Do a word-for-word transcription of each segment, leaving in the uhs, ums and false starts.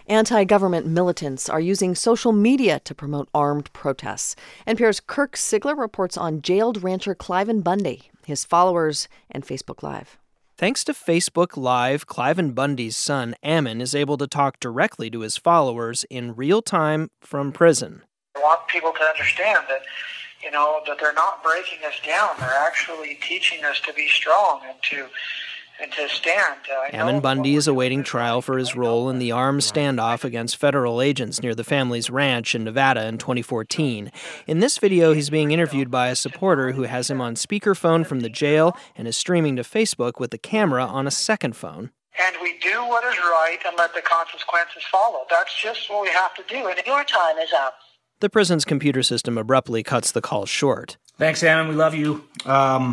Anti-government militants are using social media to promote armed protests. N P R's Kirk Sigler reports on jailed rancher Cliven Bundy, his followers, and Facebook Live. Thanks to Facebook Live, Cliven Bundy's son, Ammon, is able to talk directly to his followers in real time from prison. I want people to understand that, you know, that they're not breaking us down. They're actually teaching us to be strong and to and to stand. Uh, Ammon Bundy is awaiting trial for his role in the armed standoff against federal agents near the family's ranch in Nevada in twenty fourteen. In this video, he's being interviewed by a supporter who has him on speakerphone from the jail and is streaming to Facebook with the camera on a second phone. And we do what is right and let the consequences follow. That's just what we have to do. And your time is up. The prison's computer system abruptly cuts the call short. Thanks, Ammon. We love you. Um...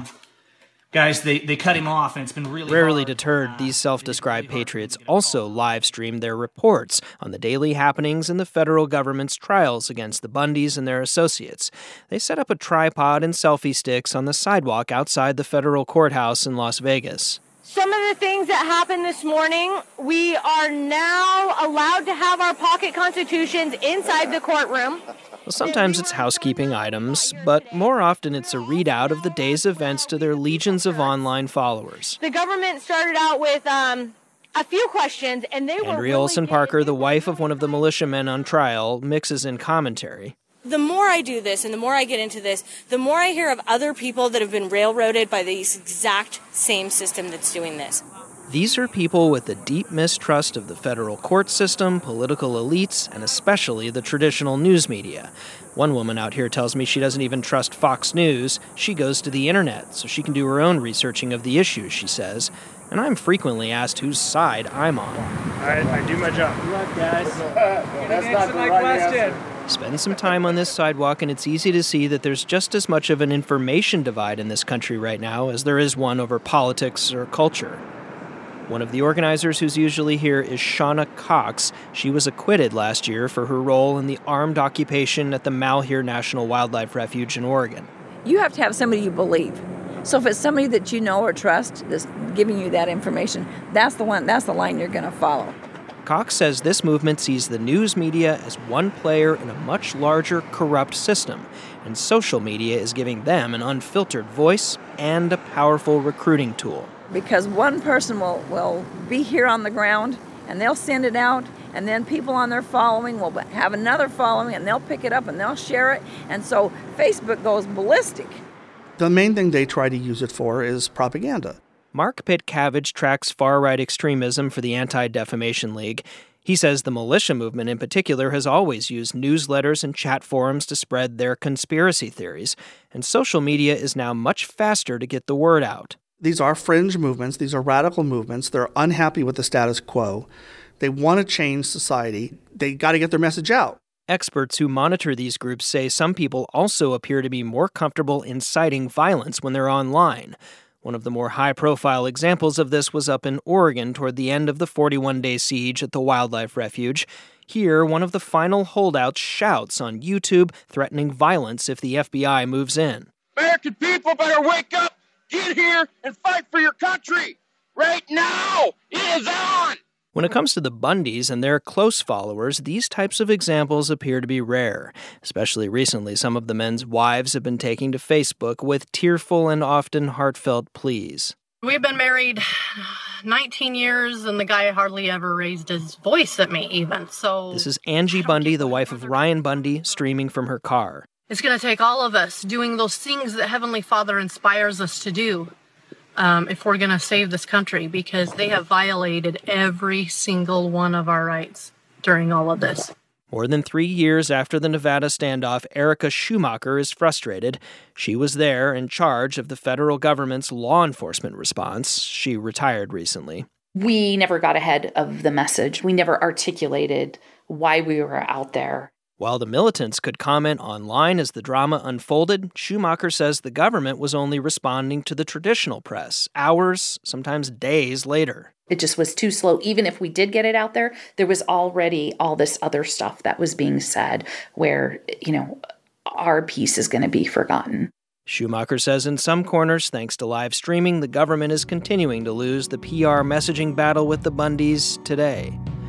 Guys, they, they cut him off, and it's been really Rarely hard. deterred, these self-described patriots also live-streamed their reports on the daily happenings in the federal government's trials against the Bundys and their associates. They set up a tripod and selfie sticks on the sidewalk outside the federal courthouse in Las Vegas. Some of the things that happened this morning, we are now allowed to have our pocket constitutions inside the courtroom. Well, sometimes it's housekeeping items, but more often it's a readout of the day's events to their legions of online followers. The government started out with um, a few questions, and they were Andrea really Olson Parker, the wife of one of the militiamen on trial, mixes in commentary. The more I do this and the more I get into this, the more I hear of other people that have been railroaded by the exact same system that's doing this. These are people with a deep mistrust of the federal court system, political elites, and especially the traditional news media. One woman out here tells me she doesn't even trust Fox News. She goes to the internet so she can do her own researching of the issues, she says. And I'm frequently asked whose side I'm on. I, I do my job. Good luck, guys. That's not the right question. Spend some time on this sidewalk, and it's easy to see that there's just as much of an information divide in this country right now as there is one over politics or culture. One of the organizers who's usually here is Shauna Cox. She was acquitted last year for her role in the armed occupation at the Malheur National Wildlife Refuge in Oregon. You have to have somebody you believe. So if it's somebody that you know or trust that's giving you that information, that's the one, that's the line you're going to follow. Cox says this movement sees the news media as one player in a much larger, corrupt system, and social media is giving them an unfiltered voice and a powerful recruiting tool. Because one person will, will be here on the ground, and they'll send it out, and then people on their following will have another following, and they'll pick it up, and they'll share it, and so Facebook goes ballistic. The main thing they try to use it for is propaganda. Mark Pitcavage tracks far-right extremism for the Anti-Defamation League. He says the militia movement in particular has always used newsletters and chat forums to spread their conspiracy theories, and social media is now much faster to get the word out. These are fringe movements. These are radical movements. They're unhappy with the status quo. They want to change society. They got to get their message out. Experts who monitor these groups say some people also appear to be more comfortable inciting violence when they're online. One of the more high-profile examples of this was up in Oregon toward the end of the forty-one day siege at the wildlife refuge. Here, one of the final holdouts shouts on YouTube, threatening violence if the F B I moves in. American people better wake up, get here, and fight for your country. Right now, it is on! When it comes to the Bundys and their close followers, these types of examples appear to be rare. Especially recently, some of the men's wives have been taking to Facebook with tearful and often heartfelt pleas. We've been married nineteen years, and the guy hardly ever raised his voice at me even, so... This is Angie Bundy, the wife of Ryan Bundy, streaming from her car. It's going to take all of us doing those things that Heavenly Father inspires us to do. Um, if we're going to save this country, because they have violated every single one of our rights during all of this. More than three years after the Nevada standoff, Erica Schumacher is frustrated. She was there in charge of the federal government's law enforcement response. She retired recently. We never got ahead of the message. We never articulated why we were out there. While the militants could comment online as the drama unfolded, Schumacher says the government was only responding to the traditional press, hours, sometimes days later. It just was too slow. Even if we did get it out there, there was already all this other stuff that was being said where, you know, our piece is going to be forgotten. Schumacher says in some corners, thanks to live streaming, the government is continuing to lose the P R messaging battle with the Bundys today.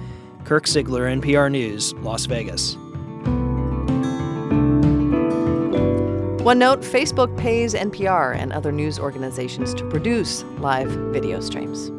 Kirk Siegler, N P R News, Las Vegas. One note, Facebook pays N P R and other news organizations to produce live video streams.